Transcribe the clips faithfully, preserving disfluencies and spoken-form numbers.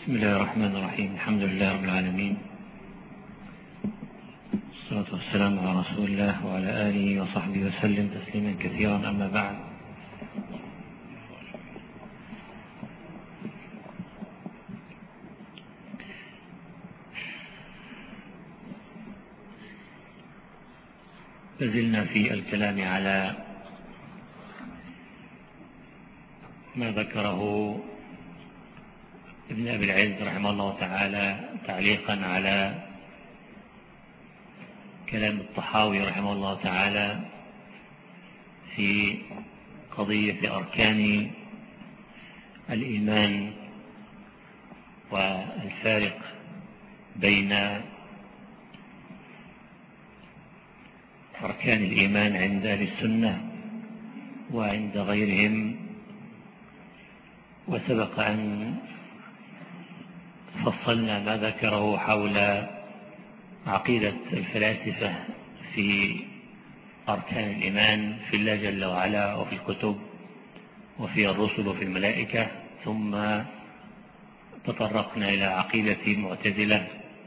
بسم الله الرحمن الرحيم. الحمد لله رب العالمين، والصلاة والسلام على رسول الله وعلى آله وصحبه وسلم تسليما كثيرا. أما بعد، لازلنا في الكلام على ما ذكره ابن أبي العز رحمه الله تعالى تعليقا على كلام الطحاوي رحمه الله تعالى في قضية أركان الإيمان والفارق بين أركان الإيمان عند أهل السنة وعند غيرهم. وسبق أن فصلنا ما ذكره حول عقيدة الفلاسفة في أركان الإيمان في الله جل وعلا وفي الكتب وفي الرسل وفي الملائكة، ثم تطرقنا إلى عقيدة المعتزلة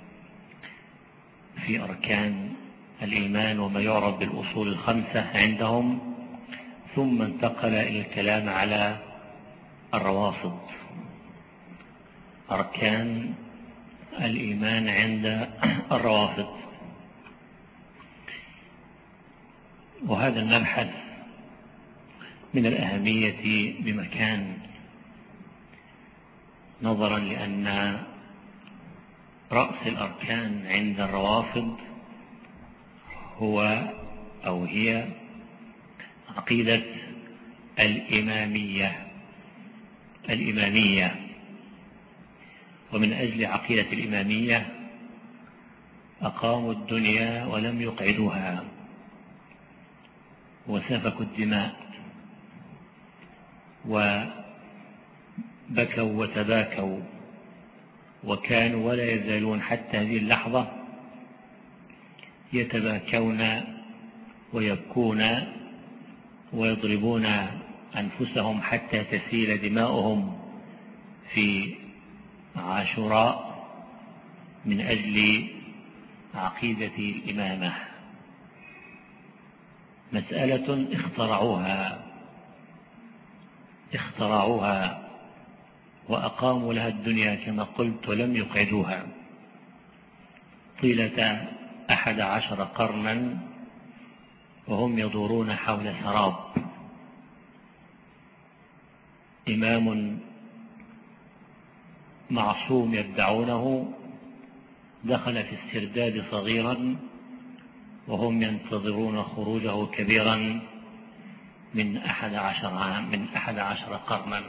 في أركان الإيمان وما يعرف بالأصول الخمسة عندهم، ثم انتقل إلى الكلام على الروافض، أركان الإيمان عند الروافض. وهذا المبحث من الأهمية بمكان، نظرا لأن رأس الأركان عند الروافض هو أو هي عقيدة الإمامية الإمامية ومن أجل عقيدة الإمامية أقاموا الدنيا ولم يقعدوها، وسفكوا الدماء وبكوا وتباكوا، وكانوا ولا يزالون حتى هذه اللحظة يتباكون ويبكون ويضربون أنفسهم حتى تسيل دماؤهم في عاشوراء من أجل عقيدة الإمامة، مسألة اخترعوها اخترعوها وأقاموا لها الدنيا كما قلت ولم يقعدوها طيلة أحد عشر قرنا، وهم يدورون حول سراب. إمام معصوم يدعونه دخل في السرداب صغيرا وهم ينتظرون خروجه كبيرا من أحد عشر عام من أحد عشر قرنا.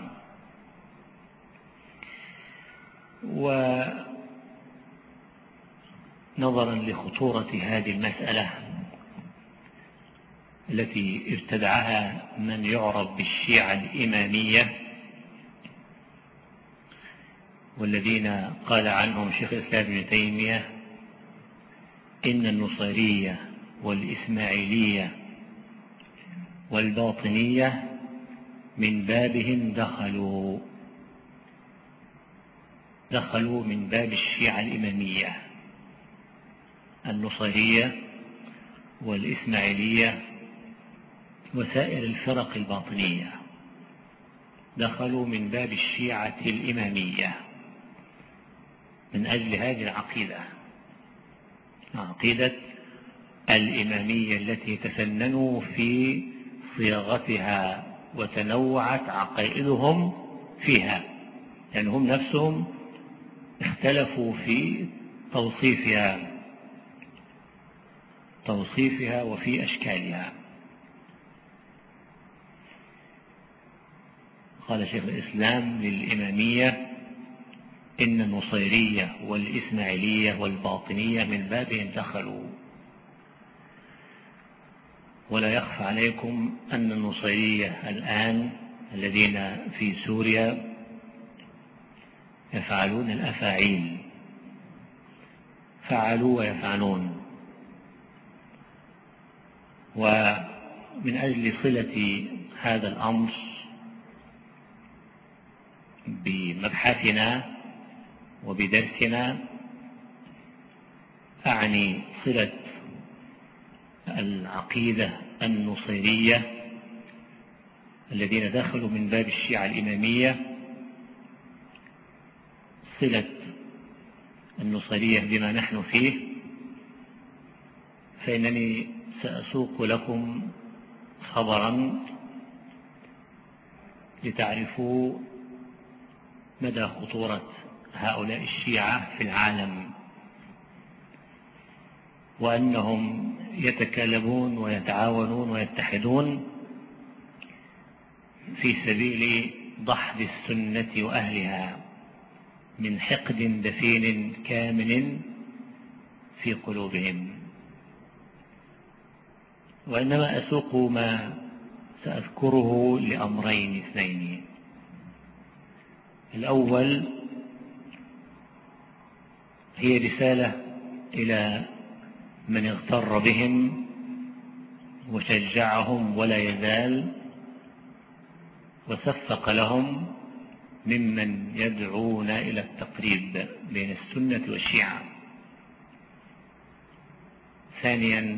ونظرا لخطورة هذه المسألة التي ابتدعها من يعرف بالشيعة الإمامية، والذين قال عنهم شيخ الإسلام ابن تيمية إن النصيرية والإسماعيلية والباطنية من بابهم دخلوا دخلوا من باب الشيعة الإمامية. النصيرية والإسماعيلية وسائر الفرق الباطنية دخلوا من باب الشيعة الإمامية من أجل هذه العقيدة، عقيدة الإمامية التي تفننوا في صياغتها وتنوعت عقائدهم فيها، يعني هم نفسهم اختلفوا في توصيفها توصيفها وفي أشكالها. قال شيخ الإسلام للإمامية إن النصيرية والإسماعيلية والباطنية من بابهم دخلوا. ولا يخفى عليكم أن النصيرية الآن الذين في سوريا يفعلون الأفاعيل، فعلوا ويفعلون. ومن أجل صلة هذا الأمر بمبحثنا وبدرسنا أعني صلة العقيدة النصيرية الذين دخلوا من باب الشيعة الإمامية، صلة النصيرية بما نحن فيه، فإنني سأسوق لكم خبرا لتعرفوا مدى خطورة هؤلاء الشيعة في العالم، وأنهم يتكالبون ويتعاونون ويتحدون في سبيل دحض السنة وأهلها من حقد دفين كامن في قلوبهم. وإنما أسوق ما سأذكره لأمرين اثنين. الأول هي رسالة إلى من اغتر بهم وشجعهم ولا يزال وصفق لهم ممن يدعون إلى التقريب بين السنة والشيعة. ثانيا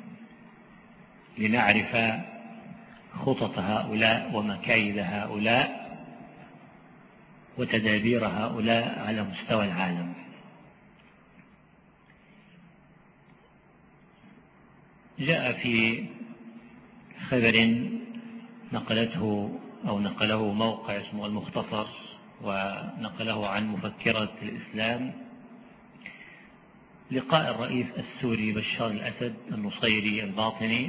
لنعرف خطط هؤلاء ومكايد هؤلاء وتدابير هؤلاء على مستوى العالم. جاء في خبر نقلته أو نقله موقع اسمه المختصر، ونقله عن مفكرة الإسلام، لقاء الرئيس السوري بشار الأسد النصيري الباطني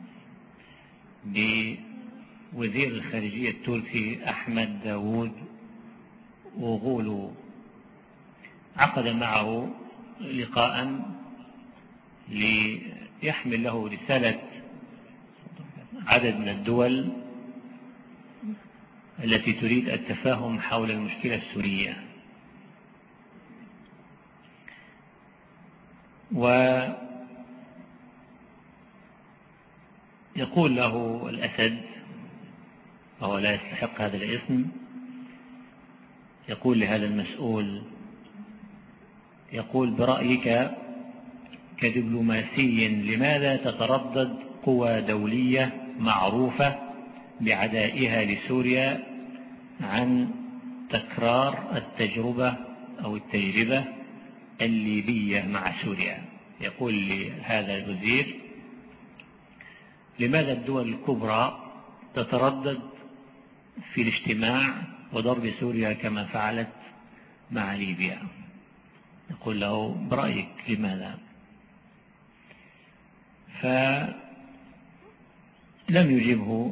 بوزير الخارجية التركي أحمد داوود أوغولو. عقد معه لقاء ليحمل له رسالة عدد من الدول التي تريد التفاهم حول المشكلة السورية. ويقول له الأسد، وهو لا يستحق هذا الاسم، يقول لهذا المسؤول، يقول: برأيك كدبلوماسي لماذا تتردد قوى دولية معروفة بعدائها لسوريا عن تكرار التجربة أو التجربة الليبية مع سوريا؟ يقول لهذا الوزير: لماذا الدول الكبرى تتردد في الاجتماع وضرب سوريا كما فعلت مع ليبيا؟ يقول له: برأيك لماذا؟ فلم يجبه،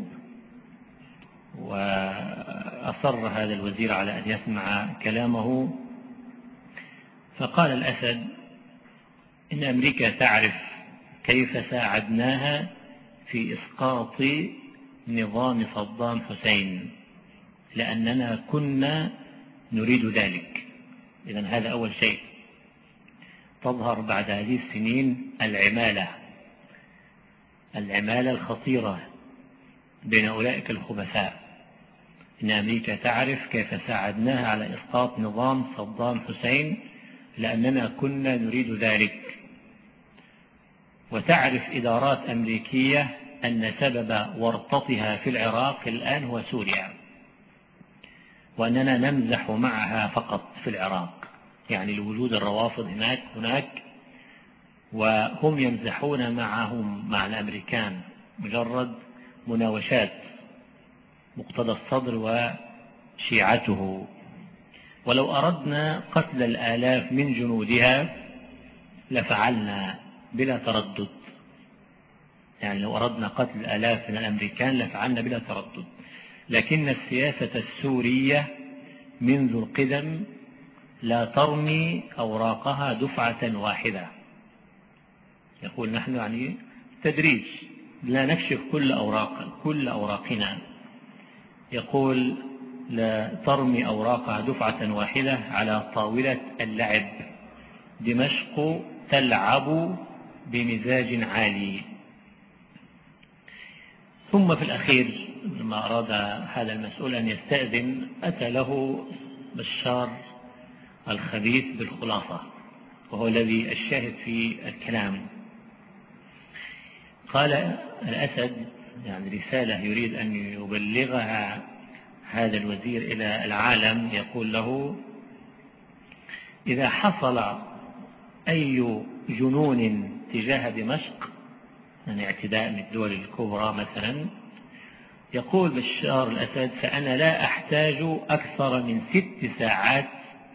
وأصر هذا الوزير على أن يسمع كلامه. فقال الأسد: إن أمريكا تعرف كيف ساعدناها في إسقاط نظام صدام حسين لأننا كنا نريد ذلك. إذن هذا أول شيء. تظهر بعد هذه السنين العمالة العمالة الخطيرة بين أولئك الخبثاء. إن أمريكا تعرف كيف ساعدناها على إسقاط نظام صدام حسين لأننا كنا نريد ذلك. وتعرف إدارات أمريكية أن سبب ورطتها في العراق الآن هو سوريا، وأننا نمزح معها فقط في العراق، يعني لوجود الروافض هناك هناك وهم يمزحون معهم مع الأمريكان، مجرد مناوشات، مقتدى الصدر وشيعته. ولو أردنا قتل الآلاف من جنودها لفعلنا بلا تردد، يعني لو أردنا قتل الآلاف من الأمريكان لفعلنا بلا تردد. لكن السياسة السورية منذ القدم لا ترمي أوراقها دفعة واحدة. يقول: نحن يعني تدريج، لا نكشف كل أوراق كل أوراقنا. يقول: لا ترمي أوراقها دفعة واحدة على طاولة اللعب. دمشق تلعب بمزاج عالي. ثم في الأخير لما أراد هذا المسؤول أن يستأذن، أتى له بشار الخبيث بالخلاصة، وهو الذي الشاهد في الكلام. قال الأسد يعني رسالة يريد أن يبلغها هذا الوزير إلى العالم، يقول له: إذا حصل أي جنون تجاه دمشق، يعني اعتداء من الدول الكبرى مثلا، يقول بشار الأسد: فأنا لا أحتاج أكثر من ست ساعات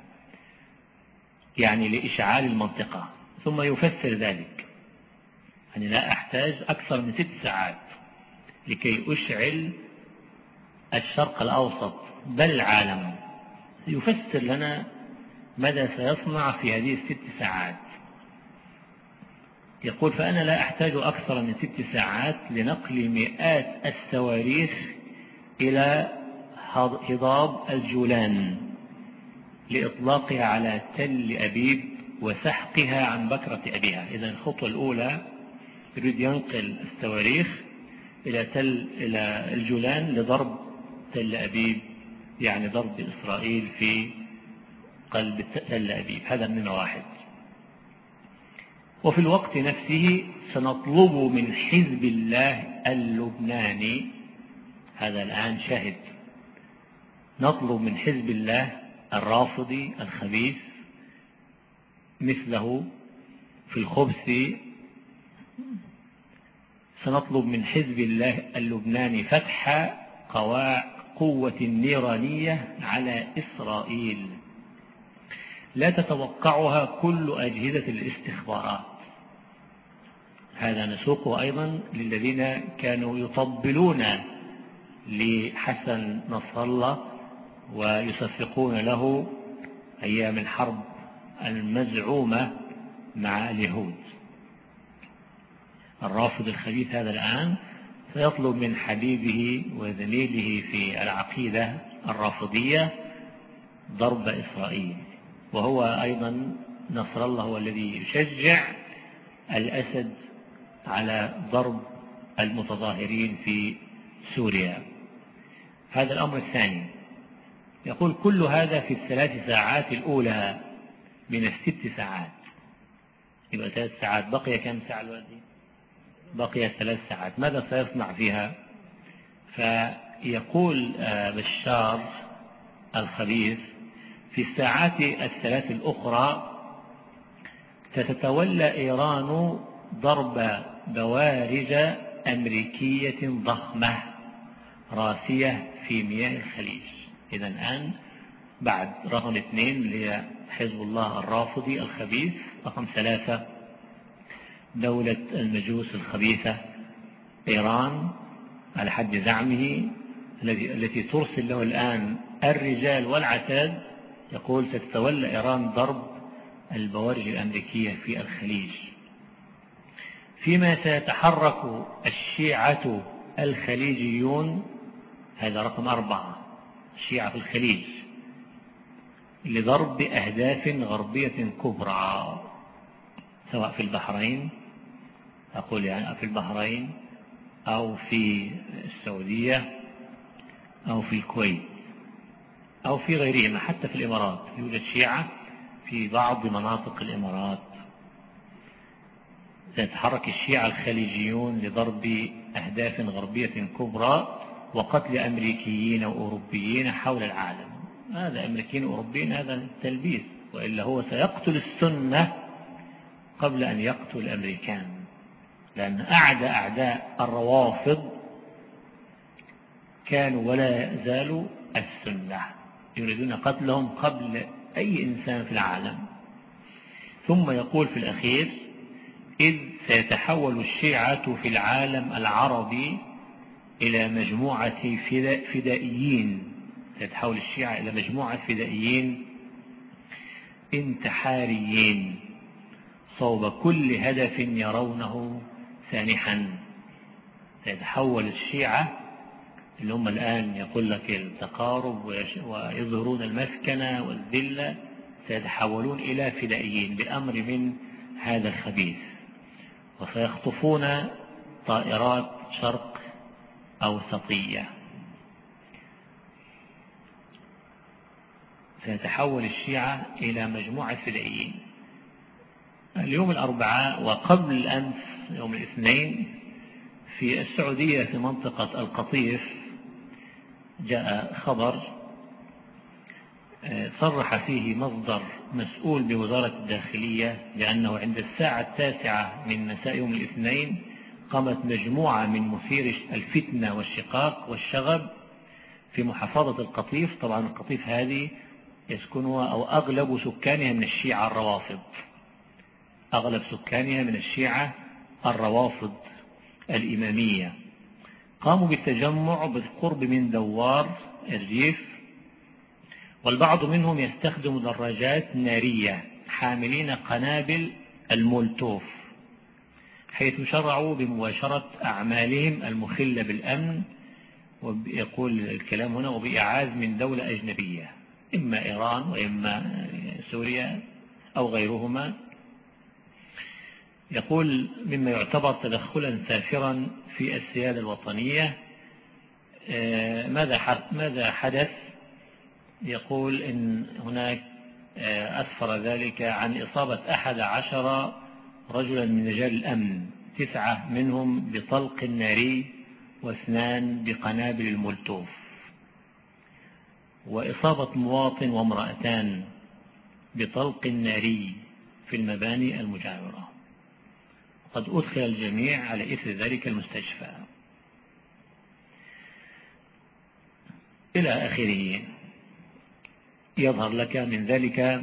يعني لإشعال المنطقة. ثم يفسر ذلك، يعني لا أحتاج أكثر من ست ساعات لكي أشعل الشرق الأوسط بل العالم. يفسر لنا ماذا سيصنع في هذه الست ساعات. يقول: فأنا لا أحتاج أكثر من ست ساعات لنقل مئات الصواريخ إلى هضاب الجولان لإطلاقها على تل أبيب وسحقها عن بكرة أبيها. إذا الخطوة الأولى يريد ينقل الصواريخ إلى تل إلى الجولان لضرب تل أبيب، يعني ضرب إسرائيل في قلب تل أبيب. هذا من واحد. وفي الوقت نفسه سنطلب من حزب الله اللبناني، هذا الآن شاهد، نطلب من حزب الله الرافضي الخبيث مثله في الخبث، سنطلب من حزب الله اللبناني فتح قوة نيرانية على إسرائيل لا تتوقعها كل أجهزة الاستخبارات. هذا نسوقه أيضا للذين كانوا يطبلون لحسن نصر الله ويصفقون له أيام الحرب المزعومة مع اليهود. الرافض الخبيث هذا الآن سيطلب من حبيبه وزميله في العقيدة الرافضية ضرب إسرائيل، وهو أيضا نصر الله هو الذي يشجع الأسد على ضرب المتظاهرين في سوريا. هذا الأمر الثاني. يقول: كل هذا في الثلاث ساعات الأولى من الست ساعات. يبقى ثلاث ساعات، بقي كم ساعة الوقت؟ بقي ثلاث ساعات. ماذا سيصنع فيها؟ فيقول بشار الخبيث: في الساعات الثلاث الأخرى ستتولى إيران ضرب بوارج أمريكية ضخمة راسية في مياه الخليج. إذا الآن بعد رقم اثنين اللي هي حزب الله الرافضي الخبيث، رقم ثلاثة دولة المجوس الخبيثة إيران على حد زعمه التي ترسل له الآن الرجال والعتاد. يقول: ستتولى إيران ضرب البوارج الأمريكية في الخليج. فيما سيتحرك الشيعة الخليجيون، هذا رقم أربعة، الشيعة في الخليج، لضرب أهداف غربية كبرى سواء في البحرين، أقول يعني في البحرين أو في السعودية أو في الكويت أو في غيرهما، حتى في الإمارات يوجد شيعة في بعض مناطق الإمارات. سيتحرك الشيعة الخليجيون لضرب أهداف غربية كبرى وقتل أمريكيين وأوروبيين حول العالم. هذا أمريكيين وأوروبيين هذا تلبيس، وإلا هو سيقتل السنة قبل أن يقتل الأمريكان، لأن أعدى أعداء الروافض كانوا ولا يزالوا السنة، يريدون قتلهم قبل أي إنسان في العالم. ثم يقول في الأخير: إذ سيتحول الشيعة في العالم العربي إلى مجموعة فدائيين، سيتحول الشيعة إلى مجموعة فدائيين انتحاريين صوب كل هدف يرونه سانحا. سيتحول الشيعة اللي هم الآن يقول لك التقارب ويظهرون المسكنة والذلة، سيتحولون إلى فدائيين بأمر من هذا الخبيث، وسيخطفون طائرات شرق أوسطية، سيتحول الشيعة إلى مجموعة فدائيين. اليوم الأربعاء وقبل الأمس يوم الاثنين في السعودية في منطقة القطيف جاء خبر صرح فيه مصدر مسؤول بوزارة الداخلية بأنه عند الساعة التاسعة من مساء يوم الاثنين قامت مجموعة من مثير الفتنة والشقاق والشغب في محافظة القطيف. طبعا القطيف هذه يسكنها أو أغلب سكانها من الشيعة الروافض، أغلب سكانها من الشيعة الروافض الإمامية. قاموا بالتجمع بالقرب من دوار الريف، والبعض منهم يستخدم دراجات نارية حاملين قنابل المولتوف، حيث شرعوا بمباشرة أعمالهم المخلة بالأمن، ويقول الكلام هنا وبإعاز من دولة أجنبية إما إيران وإما سوريا أو غيرهما. يقول مما يعتبر تدخلا سافرا في السيادة الوطنية. ماذا حدث؟ يقول إن هناك أسفر ذلك عن إصابة أحد عشر رجلا من رجال الأمن، تسعة منهم بطلق ناري واثنان بقنابل المولتوف، وإصابة مواطن وامرأتان بطلق ناري في المباني المجاورة. قد أدخل الجميع على إثر ذلك المستشفى إلى آخره. يظهر لك من ذلك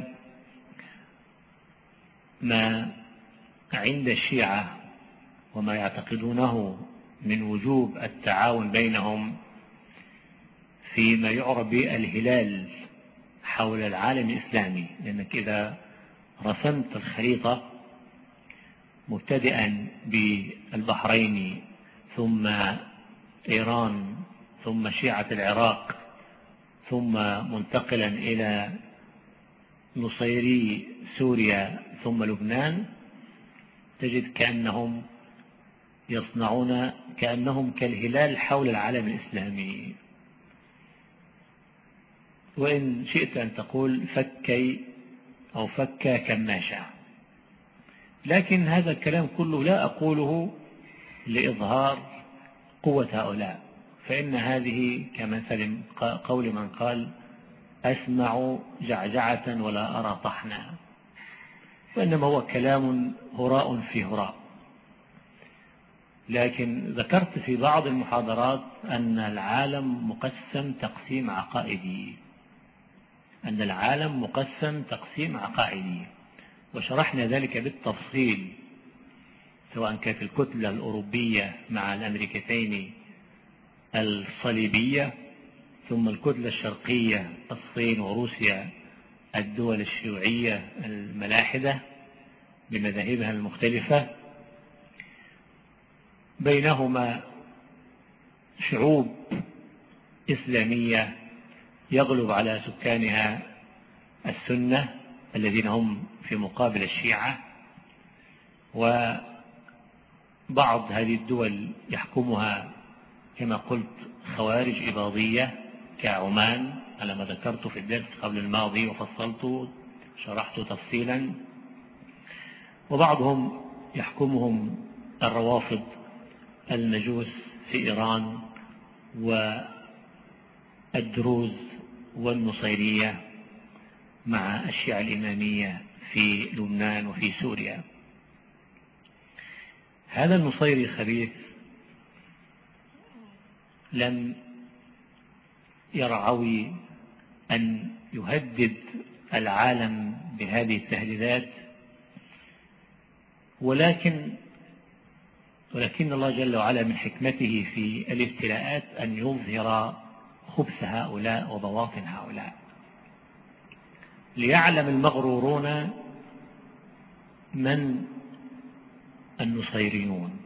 ما عند الشيعة وما يعتقدونه من وجوب التعاون بينهم فيما يعرف بالهلال حول العالم الإسلامي. لأنك إذا رسمت الخريطة مبتدئا بالبحرين ثم إيران ثم شيعة العراق ثم منتقلا إلى نصيري سوريا ثم لبنان، تجد كأنهم يصنعون كأنهم كالهلال حول العالم الإسلامي. وإن شئت أن تقول فكي أو فكا كماشة، لكن هذا الكلام كله لا أقوله لإظهار قوة هؤلاء، فإن هذه كمثل قول من قال أسمع جعجعة ولا أرى طحنا، وإنما هو كلام هراء في هراء. لكن ذكرت في بعض المحاضرات أن العالم مقسم تقسيم عقائدي، أن العالم مقسم تقسيم عقائدي، وشرحنا ذلك بالتفصيل سواء كانت الكتلة الأوروبية مع الأمريكتين الصليبية، ثم الكتلة الشرقية الصين وروسيا، الدول الشيوعية الملاحدة بمذاهبها المختلفة، بينهما شعوب إسلامية يغلب على سكانها السنة الذين هم في مقابل الشيعة، وبعض هذه الدول يحكمها كما قلت خوارج إباضية كعمان على ما ذكرت في الدرس قبل الماضي وفصلت شرحت تفصيلا، وبعضهم يحكمهم الروافض المجوس في إيران والدروز والنصيرية مع الشيعة الإمامية في لبنان وفي سوريا. هذا النصيري الخبيث لم يرعوي أن يهدد العالم بهذه التهديدات، ولكن ولكن الله جل وعلا من حكمته في الابتلاءات أن يظهر خبث هؤلاء وبواطن هؤلاء، ليعلم المغرورون من النصيريون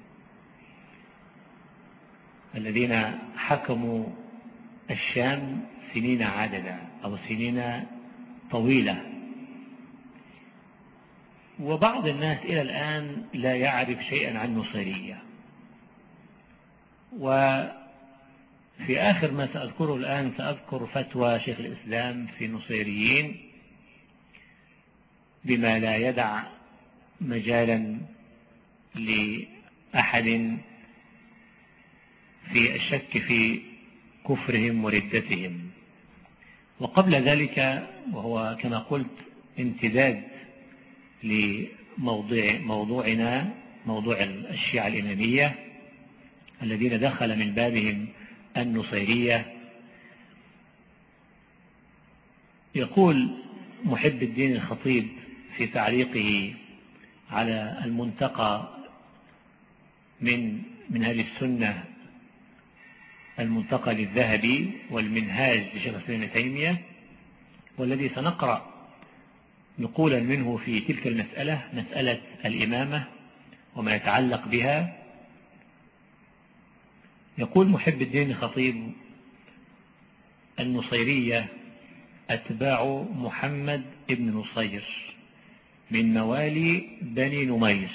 الذين حكموا الشام سنين عددا أو سنين طويلة، وبعض الناس إلى الآن لا يعرف شيئا عن النصيرية. في آخر ما سأذكره الآن سأذكر فتوى شيخ الإسلام في النصيريين بما لا يدع مجالا لأحد في الشك في كفرهم وردتهم. وقبل ذلك، وهو كما قلت امتداد لموضوع موضوعنا موضوع الشيعة الإمامية الذين دخل من بابهم النصيرية، يقول محب الدين الخطيب في تعليقه على المنتقى من منهاج السنة، المنتقى للذهبي والمنهاج لشيخ الإسلام ابن تيمية، والذي سنقرأ نقولا منه في تلك المسألة، مسألة الإمامة وما يتعلق بها. يقول محب الدين الخطيب: النصيرية أتباع محمد بن نصير من موالي بني نمير،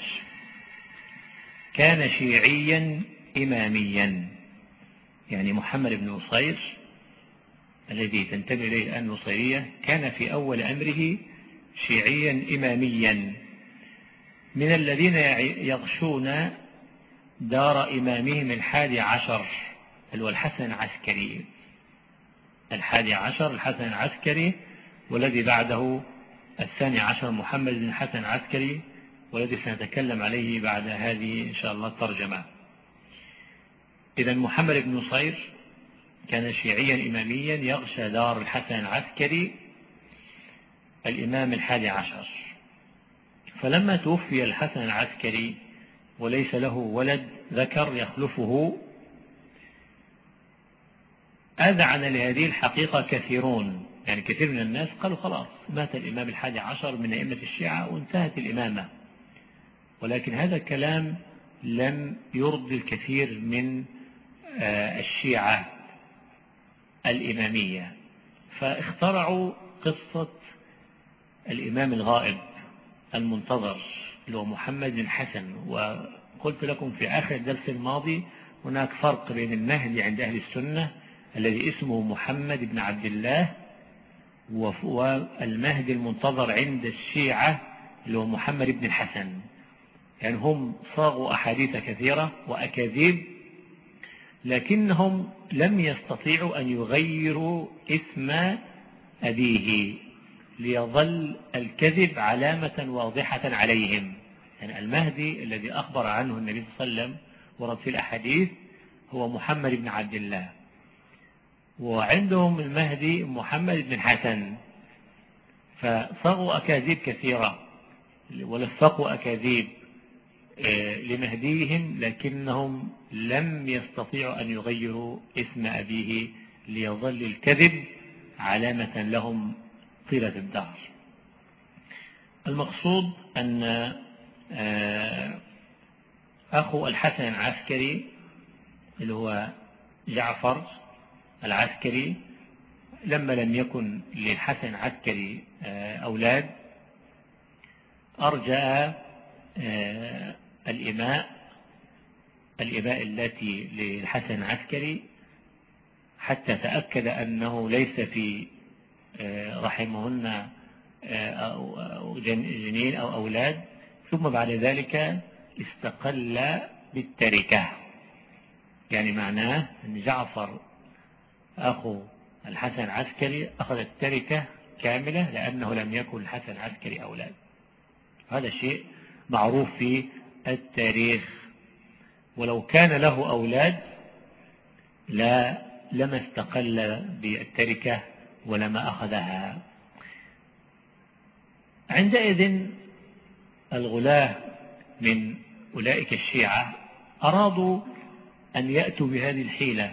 كان شيعيا إماميا. يعني محمد بن نصير الذي تنتمي إليه الآن النصيرية كان في أول أمره شيعيا إماميا، من الذين يغشون دار إمامهم الحادي عشر، اللي هو الحسن العسكري. الحادي عشر الحسن العسكري، والذي بعده الثاني عشر محمد بن الحسن العسكري، والذي سنتكلم عليه بعد هذه إن شاء الله الترجمة. إذا محمد بن نصير كان شيعيا إماميا يغشى دار الحسن العسكري الإمام الحادي عشر. فلما توفي الحسن العسكري وليس له ولد ذكر يخلفه، أذعن لهذه الحقيقة كثيرون، يعني كثير من الناس قالوا خلاص مات الإمام الحادي عشر من أئمة الشيعة وانتهت الإمامة. ولكن هذا الكلام لم يرضي الكثير من الشيعة الإمامية، فاخترعوا قصة الإمام الغائب المنتظر اللي هو محمد بن حسن. وقلت لكم في آخر الدرس الماضي هناك فرق بين المهدي عند أهل السنة الذي اسمه محمد بن عبد الله، والمهدي المنتظر عند الشيعة اللي هو محمد بن الحسن. يعني هم صاغوا أحاديث كثيرة وأكاذيب، لكنهم لم يستطيعوا أن يغيروا اسم أبيه ليظل الكذب علامة واضحة عليهم. يعني المهدي الذي أخبر عنه النبي صلى الله عليه وسلم ورد في الأحاديث هو محمد بن عبد الله، وعندهم المهدي محمد بن حسن، فصاغوا أكاذيب كثيرة ولفقوا أكاذيب لمهديهم، لكنهم لم يستطيعوا أن يغيروا اسم أبيه ليظل الكذب علامة لهم طيلة الدهر. المقصود أن أخو الحسن العسكري اللي هو جعفر العسكري، لما لم يكن للحسن العسكري أولاد، أرجأ الإماء الإماء التي للحسن العسكري حتى تأكد أنه ليس في رحمهن جنين أو أولاد، ثم بعد ذلك استقل بالتركة. يعني معناه أن جعفر أخو الحسن العسكري أخذ التركة كاملة لأنه لم يكن الحسن العسكري أولاد. هذا شيء معروف في التاريخ. ولو كان له أولاد لا لما استقل بالتركة ولما أخذها. عندئذ الغلاة من أولئك الشيعة أرادوا أن يأتوا بهذه الحيلة،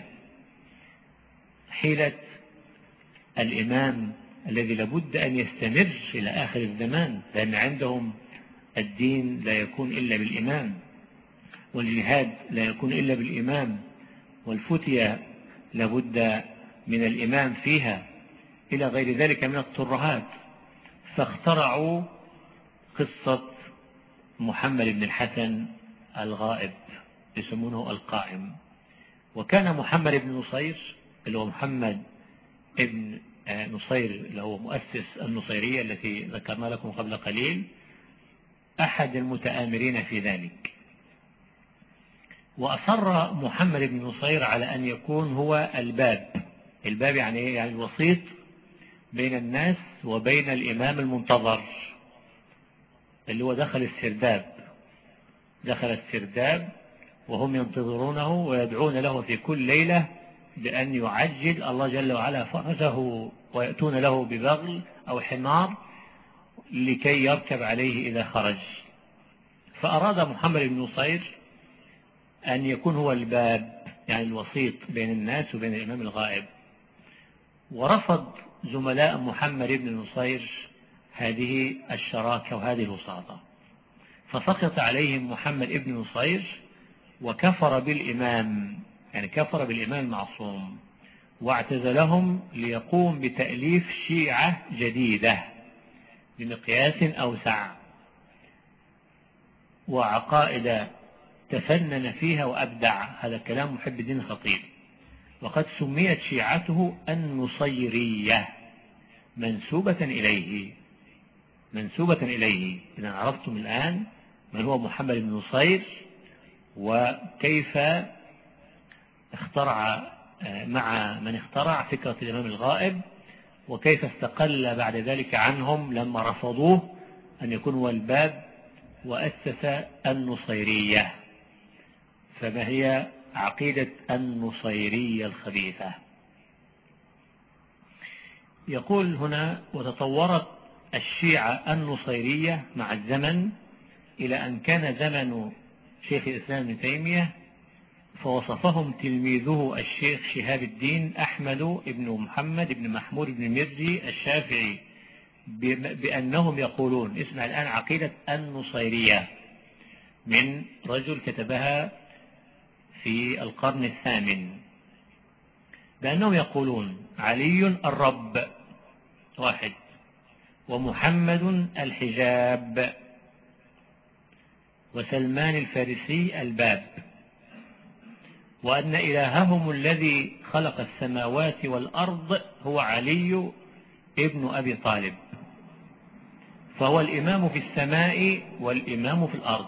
حيلة الإمام الذي لابد أن يستمر إلى آخر الزمان، لأن عندهم الدين لا يكون إلا بالإمام، والجهاد لا يكون إلا بالإمام، والفتية لابد من الإمام فيها، إلى غير ذلك من الترهات. فاخترعوا قصة محمد بن الحسن الغائب، يسمونه القائم. وكان محمد بن نصير اللي هو محمد ابن نصير اللي هو مؤسس النصيرية التي ذكرنا لكم قبل قليل أحد المتآمرين في ذلك. وأصر محمد بن نصير على أن يكون هو الباب. الباب يعني ايه؟ يعني الوسيط بين الناس وبين الإمام المنتظر اللي هو دخل السرداب دخل السرداب وهم ينتظرونه ويدعون له في كل ليلة بأن يعجل الله جل وعلا فرجه، ويأتون له ببغل أو حمار لكي يركب عليه إذا خرج. فأراد محمد بن نصير أن يكون هو الباب، يعني الوسيط بين الناس وبين الإمام الغائب. ورفض زملاء محمد بن نصير هذه الشراكة وهذه الوساطة، فسقط عليهم محمد بن نصير وكفر بالإمام، يعني كفر بالإمام المعصوم، واعتزلهم ليقوم بتأليف شيعة جديدة بمقياس أوسع وعقائد تفنن فيها وأبدع. هذا كلام محب الدين الخطيب. وقد سميت شيعته النصيرية منسوبة إليه منسوبة إليه. إذا عرفتم الآن من هو محمد بن نصير وكيف اخترع مع من اخترع فكرة الإمام الغائب، وكيف استقل بعد ذلك عنهم لما رفضوه أن يكون هو الباب وأسس النصيرية. فما هي عقيدة النصيرية الخبيثة؟ يقول هنا: وتطورت الشيعة النصيرية مع الزمن إلى أن كان زمن شيخ الإسلام ابن تيمية، فوصفهم تلميذه الشيخ شهاب الدين أحمد بن محمد بن محمود بن ميرزي الشافعي بأنهم يقولون، اسمع الآن عقيدة النصيرية من رجل كتبها في القرن الثامن، بأنهم يقولون: علي الرب واحد، ومحمد الحجاب، وسلمان الفارسي الباب، وأن إلههم الذي خلق السماوات والأرض هو علي ابن أبي طالب، فهو الإمام في السماء والإمام في الأرض،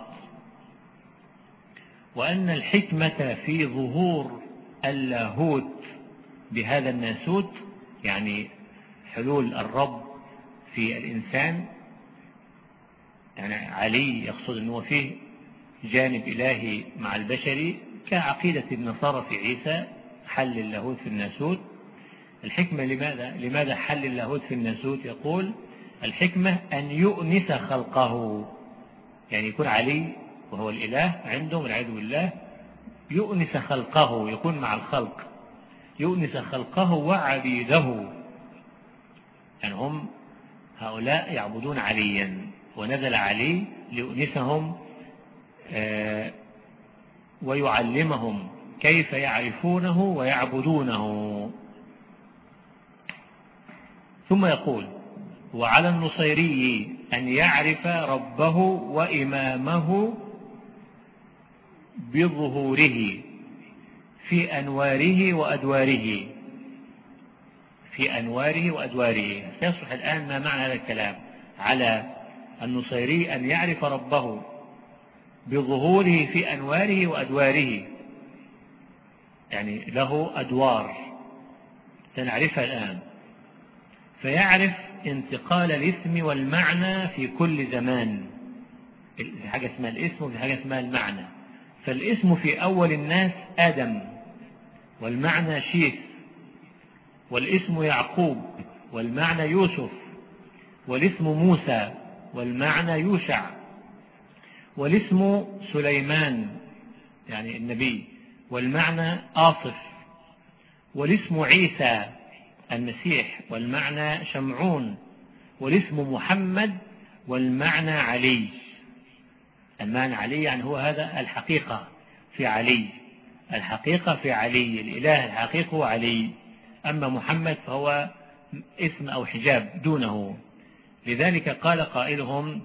وأن الحكمة في ظهور اللاهوت بهذا الناسوت، يعني حلول الرب في الإنسان، يعني علي يقصد أنه فيه جانب إلهي مع البشري كعقيدة النصارى في عيسى، حل اللاهوت في الناسوت. الحكمة لماذا؟ لماذا حل اللاهوت في الناسوت؟ يقول: الحكمة أن يؤنس خلقه، يعني يكون علي وهو الإله عندهم والعياذ بالله، يؤنس خلقه، يكون مع الخلق، يؤنس خلقه وعبيده، يعني هم هؤلاء يعبدون عليا، ونزل علي ليؤنسهم ويعلمهم كيف يعرفونه ويعبدونه. ثم يقول: وعلى النصيري أن يعرف ربه وإمامه بظهوره في أنواره وأدواره في أنواره وأدواره. سيصبح الآن ما معنى هذا الكلام. على النصيري أن يعرف ربه بظهوره في أنواره وأدواره، يعني له أدوار سنعرفها الآن، فيعرف انتقال الاسم والمعنى في كل زمان. في حاجة اسمها الاسم وفي حاجة اسمها المعنى. فالاسم في أول الناس آدم، والمعنى شيث، والاسم يعقوب، والمعنى يوسف، والاسم موسى، والمعنى يوشع، والاسم سليمان يعني النبي، والمعنى آصف، والاسم عيسى المسيح، والمعنى شمعون، والاسم محمد، والمعنى علي. المعنى علي يعني هو هذا الحقيقة في علي، الحقيقة في علي، الإله الحقيقي هو علي، أما محمد فهو اسم أو حجاب دونه. لذلك قال قائلهم: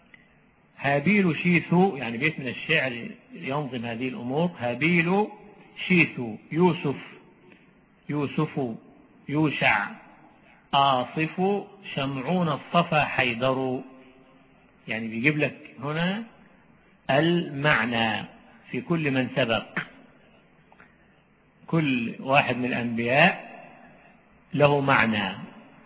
هابيل شيث، يعني بيت من الشعر ينظم هذه الأمور، هابيل شيث يوسف يوسف يوشع آصف شمعون الصفا حيدر. يعني بيجيب لك هنا المعنى في كل من سبق. كل واحد من الأنبياء له معنى،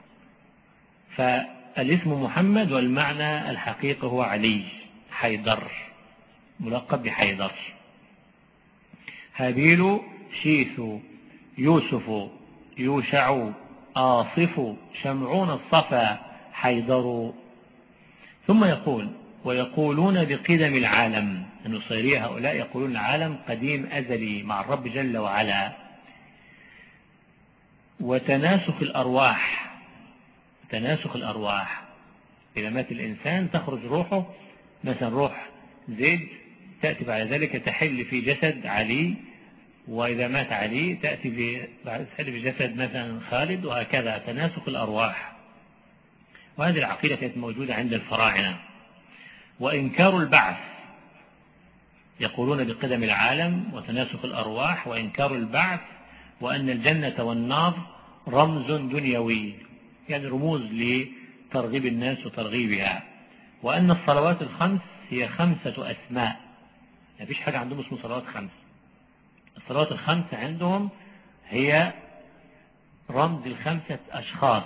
فالاسم محمد والمعنى الحقيقي هو علي حيدر، ملقب بحيدر. هابيل شيث يوسف يوشع آصف شمعون الصفا حيدر. ثم يقول ويقولون بقدم العالم. النصيرية هؤلاء يقولون العالم قديم أزلي مع الرب جل وعلا. وتناسخ الأرواح، تناسخ الأرواح، إذا مات الإنسان تخرج روحه، مثلا روح زيد تأتي بعد ذلك تحل في جسد علي، وإذا مات علي تأتي في تحل في جسد مثلا خالد، وهكذا تناسخ الأرواح. وهذه العقيدة كانت موجودة عند الفراعنة. وإنكار البعث، يقولون بقدم العالم وتناسخ الأرواح وإنكار البعث، وأن الجنة والنار رمز دنيوي، يعني رموز لترغيب الناس وترغيبها. وأن الصلوات الخمس هي خمسة أسماء، ما فيش حاجة عندهم اسمه صلوات خمس. الصلوات الخمس عندهم هي رمز الخمسة أشخاص: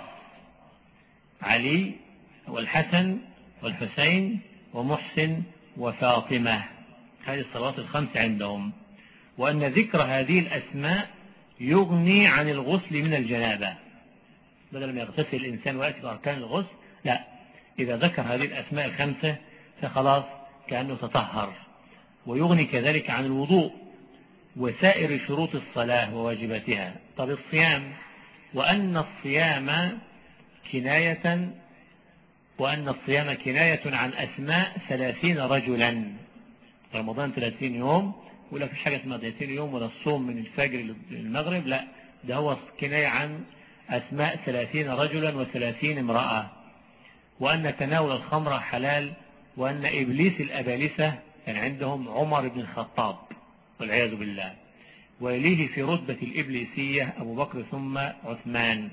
علي والحسن والحسين ومحسن وفاطمة. هذه الصلوات الخمس عندهم. وأن ذكر هذه الأسماء يغني عن الغسل من الجنابة، بدل ما يغتسل الإنسان ويأتي بأركان الغسل، لا، إذا ذكر هذه الأسماء الخمسة فخلاص كأنه تطهر. ويغني كذلك عن الوضوء وسائر شروط الصلاة وواجباتها. طب الصيام، وأن الصيام كناية وأن الصيام كناية عن أسماء ثلاثين رجلا. رمضان ثلاثين يوم، ولا فيش حاجة اسمها ثلاثين يوم ولا الصوم من الفجر للمغرب، لا، ده هو كناية عن أسماء ثلاثين رجلا وثلاثين امرأة. وأن تناول الخمر حلال. وأن إبليس الأبالسة كان عندهم عمر بن الخطاب والعياذ بالله، ويليه في رتبة الإبليسية أبو بكر ثم عثمان.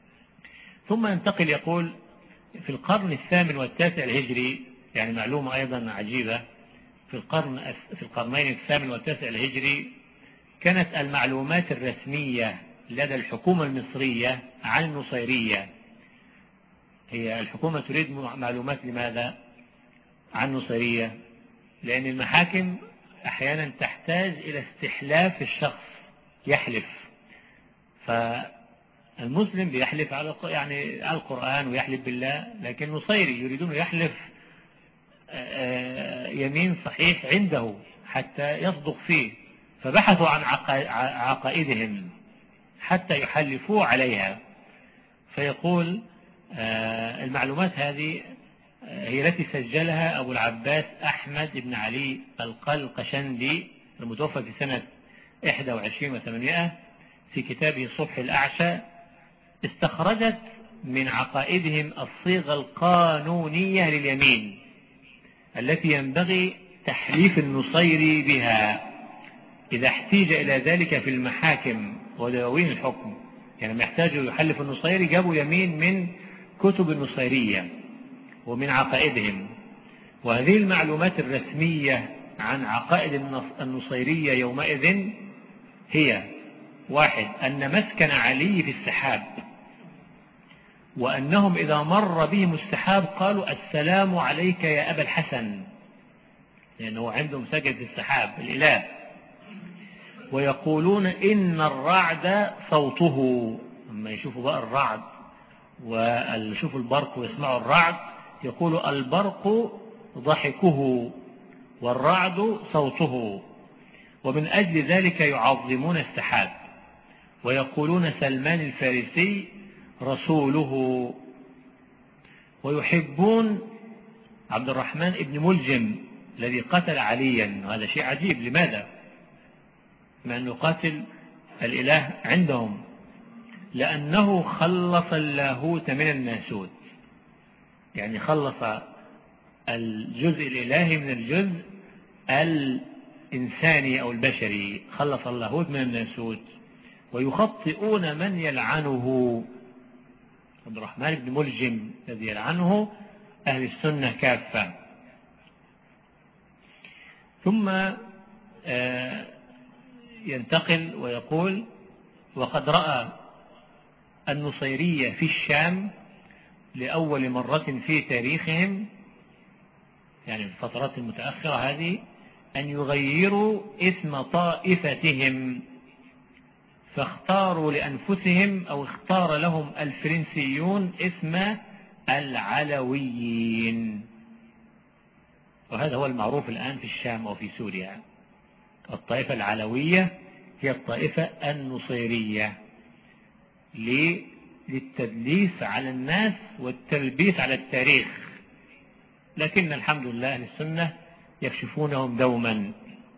ثم ينتقل يقول في القرن الثامن والتاسع الهجري، يعني معلومة أيضا عجيبة، في القرن في القرنين الثامن والتاسع الهجري كانت المعلومات الرسمية لدى الحكومة المصرية عن النصيرية. هي الحكومة تريد معلومات لماذا عن النصيرية؟ لأن المحاكم أحيانا تحتاج إلى استحلاف الشخص، يحلف. فالمسلم بيحلف على يعني على القرآن ويحلف بالله، لكن النصيري يريدون يحلف يمين صحيح عنده حتى يصدق فيه، فبحثوا عن عقائدهم حتى يحلفوا عليها. فيقول المعلومات هذه هي التي سجلها أبو العباس أحمد بن علي القلقشندي المتوفى في سنة واحد وعشرين وثمانمائة في كتابه صبح الأعشى. استخرجت من عقائدهم الصيغة القانونية لليمين التي ينبغي تحليف النصيري بها إذا احتيج إلى ذلك في المحاكم ودواوين الحكم. يعني لما يحتاجوا يحلف النصيري جابوا يمين من كتب النصيرية ومن عقائدهم. وهذه المعلومات الرسمية عن عقائد النصيرية يومئذ هي: واحد، أن مسكن علي في السحاب، وأنهم إذا مر بهم السحاب قالوا السلام عليك يا أبا الحسن، لأنه عندهم سجد في السحاب الإله. ويقولون إن الرعد صوته، لما يشوفوا بقى الرعد ويشوفوا البرق ويسمعوا الرعد يقولوا البرق ضحكه والرعد صوته. ومن أجل ذلك يعظمون السحاب. ويقولون سلمان الفارسي رسوله. ويحبون عبد الرحمن ابن ملجم الذي قتل عليا، وهذا شيء عجيب. لماذا؟ مع أنه قاتل الإله عندهم، لأنه خلص اللاهوت من الناسوت، يعني خلص الجزء الإلهي من الجزء الإنساني أو البشري، خلص اللاهوت من الناسوت، ويخطئون من يلعنه. عبد الرحمن بن ملجم الذي يلعنه أهل السنة كافة. ثم ينتقل ويقول: وقد رأى النصيرية في الشام لأول مرة في تاريخهم، يعني في الفترات المتأخرة هذه، أن يغيروا اسم طائفتهم، فاختاروا لأنفسهم أو اختار لهم الفرنسيون اسم العلويين. وهذا هو المعروف الآن في الشام وفي سوريا. الطائفة العلوية هي الطائفة النصيرية للتدليس على الناس والتلبيس على التاريخ، لكن الحمد لله أهل السنة يكشفونهم دوما.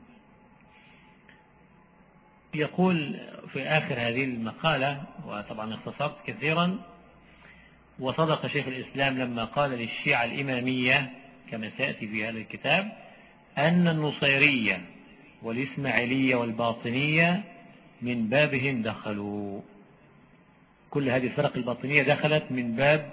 يقول في آخر هذه المقالة، وطبعا اختصرت كثيرا: وصدق شيخ الإسلام لما قال للشيعة الإمامية كما سيأتي في هذا الكتاب أن النصيرية والإسماعيلية والباطنية من بابهم دخلوا. كل هذه الفرق الباطنية دخلت من باب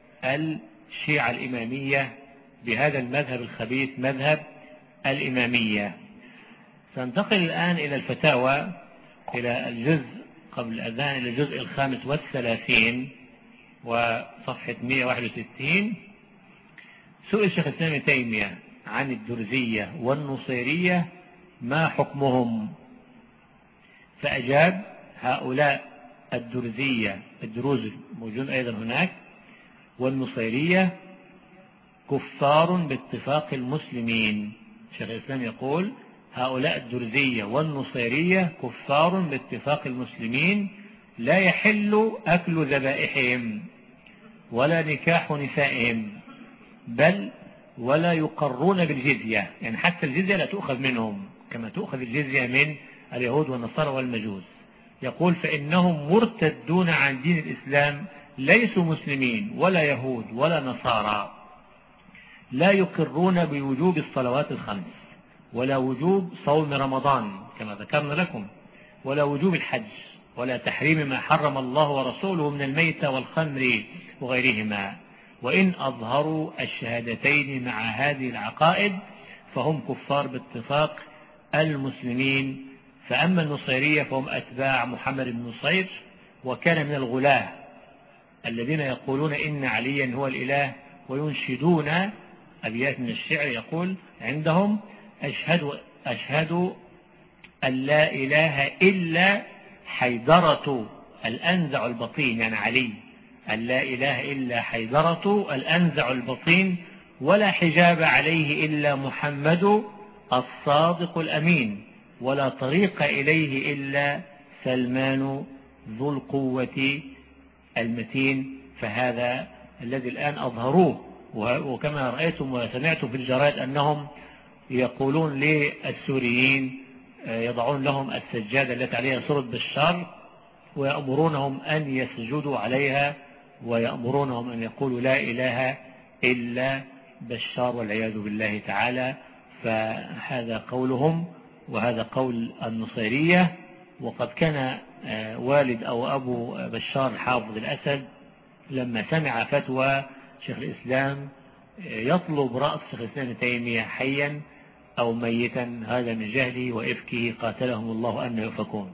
الشيعة الإمامية بهذا المذهب الخبيث، مذهب الإمامية. سننتقل الآن إلى الفتاوى، إلى الجزء قبل الأذان، إلى الجزء الخامس والثلاثين وصفحة مئة وواحد وستين. سئل شيخ الإسلام ابن تيمية عن الدرزية والنصيرية ما حكمهم، فأجاب: هؤلاء الدرزية، الدروز موجود أيضا هناك، والنصيرية كفار باتفاق المسلمين. شيخ الإسلام يقول: هؤلاء الدرزية والنصيرية كفار باتفاق المسلمين، لا يحل أكل ذبائحهم ولا نكاح نسائهم، بل ولا يقرون بالجزية، يعني حتى الجزية لا تؤخذ منهم كما تؤخذ الجزية من اليهود والنصارى والمجوس. يقول: فإنهم مرتدون عن دين الإسلام، ليسوا مسلمين ولا يهود ولا نصارى، لا يقرون بوجوب الصلوات الخمس، ولا وجوب صوم رمضان كما ذكرنا لكم، ولا وجوب الحج، ولا تحريم ما حرم الله ورسوله من الميتة والخمر وغيرهما. وإن أظهروا الشهادتين مع هذه العقائد فهم كفار باتفاق المسلمين. فأما النصيرية فهم أتباع محمد بن نصير، وكان من الغلاة الذين يقولون إن عليا هو الإله، وينشدون أبيات من الشعر يقول عندهم: أشهد, أشهد أن لا إله إلا حيدرة الأنزع البطين، يعني علي، أن لا إله إلا حيدرة الأنزع البطين، ولا حجاب عليه إلا محمد الصادق الأمين، ولا طريق إليه إلا سلمان ذو القوة المتين. فهذا الذي الآن أظهروه، وكما رأيتم وسمعتم في الجرائد أنهم يقولون للسوريين، يضعون لهم السجادة التي عليها صورة بشار ويأمرونهم أن يسجدوا عليها، ويأمرونهم أن يقولوا لا إله إلا بشار والعياذ بالله تعالى. فهذا قولهم، وهذا قول النصيرية. وقد كان والد أو أبو بشار حافظ الأسد لما سمع فتوى شيخ الإسلام يطلب رأس شيخ الإسلام ابن تيمية حيا أو ميتا، هذا من جهله وإفكه، قاتلهم الله أن يؤفكون.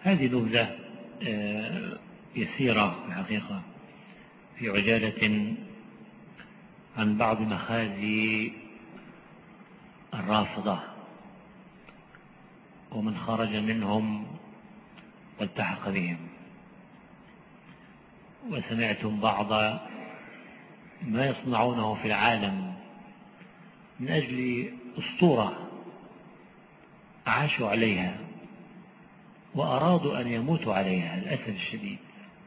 هذه نبذة يسيرة في الحقيقة في عجالة عن بعض مخازي الرافضة ومن خرج منهم والتحق بهم. وسمعتم بعض ما يصنعونه في العالم من أجل أسطورة عاشوا عليها وأرادوا أن يموتوا عليها للأسف الشديد.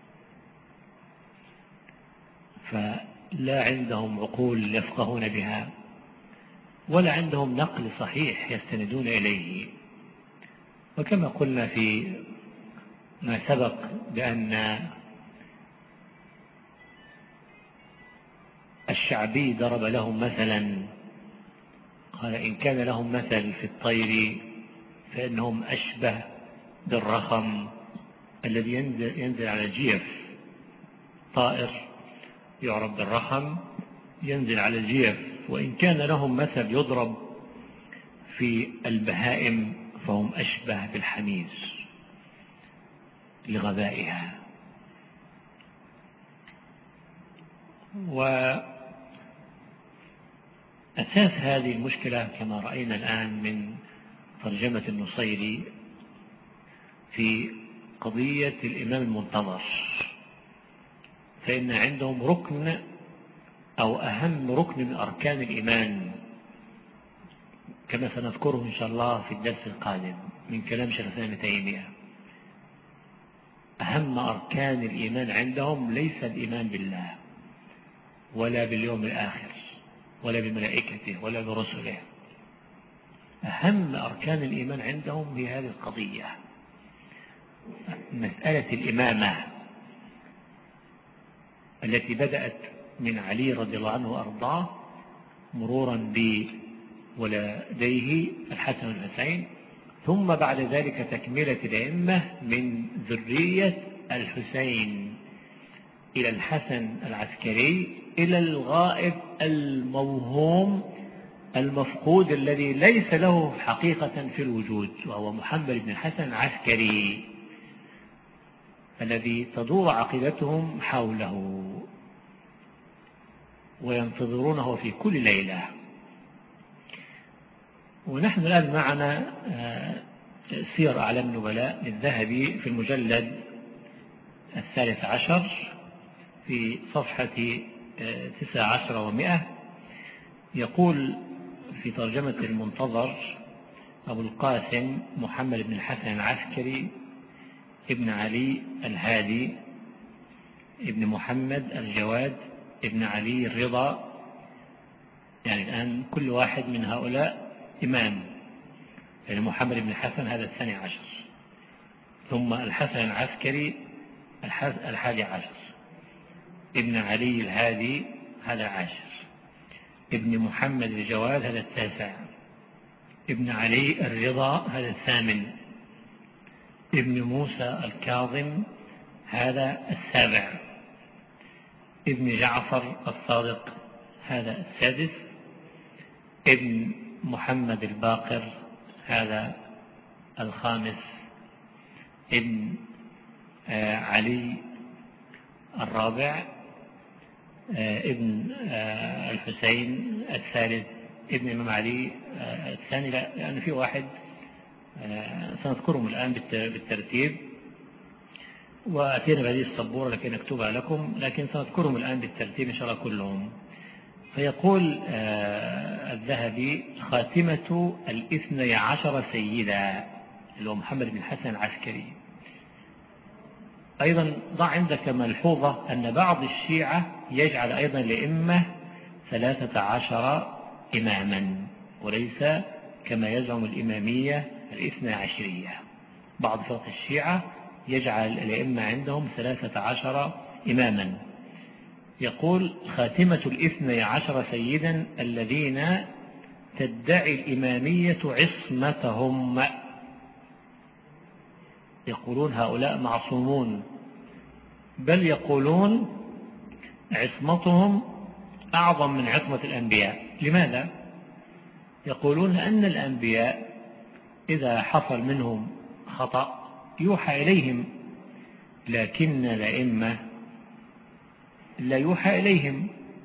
فلا عندهم عقول يفقهون بها ولا عندهم نقل صحيح يستندون إليه. وكما قلنا في ما سبق بأن الشعبي ضرب لهم مثلا، قال إن كان لهم مثل في الطير فإنهم أشبه بالرخم الذي ينزل, ينزل على الجيف. طائر يعرف بالرخم ينزل على الجيف. وإن كان لهم مثل يضرب في البهائم فهم أشبه بالحمير لغبائها. وأساس هذه المشكلة كما رأينا الآن من ترجمة النصيري في قضية الإمام المنتظر، فإن عندهم ركن أو أهم ركن من أركان الإيمان كما سنذكره إن شاء الله في الدرس القادم من كلام شيخ الإسلام ابن تيمية. أهم أركان الإيمان عندهم ليس الإيمان بالله ولا باليوم الآخر ولا بملائكته ولا برسله. أهم أركان الإيمان عندهم هي هذه القضية، مسألة الإمامة التي بدأت من علي رضي الله عنه وأرضاه مرورا بولديه الحسن والحسين، ثم بعد ذلك تكملة الأئمة من ذرية الحسين إلى الحسن العسكري إلى الغائب الموهوم المفقود الذي ليس له حقيقة في الوجود، وهو محمد بن الحسن العسكري الذي تدور عقيدتهم حوله وينتظرونه في كل ليلة. ونحن الآن معنا سير أعلام النبلاء للذهبي في المجلد الثالث عشر في صفحة تسعة عشر ومئة. يقول في ترجمة المنتظر أبو القاسم محمد بن الحسن العسكري ابن علي الهادي ابن محمد الجواد ابن علي الرضا. يعني الآن كل واحد من هؤلاء إمام، يعني محمد بن الحسن هذا الثاني عشر، ثم الحسن العسكري الحادي عشر، ابن علي الهادي هذا عاشر، ابن محمد الجواد هذا التاسع، ابن علي الرضا هذا الثامن، ابن موسى الكاظم هذا السابع، ابن جعفر الصادق هذا السادس، ابن محمد الباقر هذا الخامس، ابن علي الرابع، ابن الحسين الثالث، ابن الإمام علي الثاني. لا يعني في واحد سنذكرهم الآن بالترتيب، وأتينا بهذه السبورة لكي نكتبها لكم، لكن سنذكرهم الآن بالترتيب إن شاء الله كلهم. فيقول الذهبي خاتمة الاثني عشر سيدا اللي هو محمد بن الحسن العسكري. أيضا ضع عندك ملحوظة أن بعض الشيعة يجعل أيضا الأئمة ثلاثة عشر إماما وليس كما يزعم الإمامية الاثنى عشرية. بعض فرق الشيعة يجعل الأئمة عندهم ثلاثة عشر إماما. يقول خاتمة الاثني عشر سيدا الذين تدعي الإمامية عصمتهم، يقولون هؤلاء معصومون، بل يقولون عصمتهم أعظم من عصمة الأنبياء. لماذا؟ يقولون أن الأنبياء إذا حصل منهم خطأ يوحى إليهم، لكن الأئمة لا يوحى إليهم،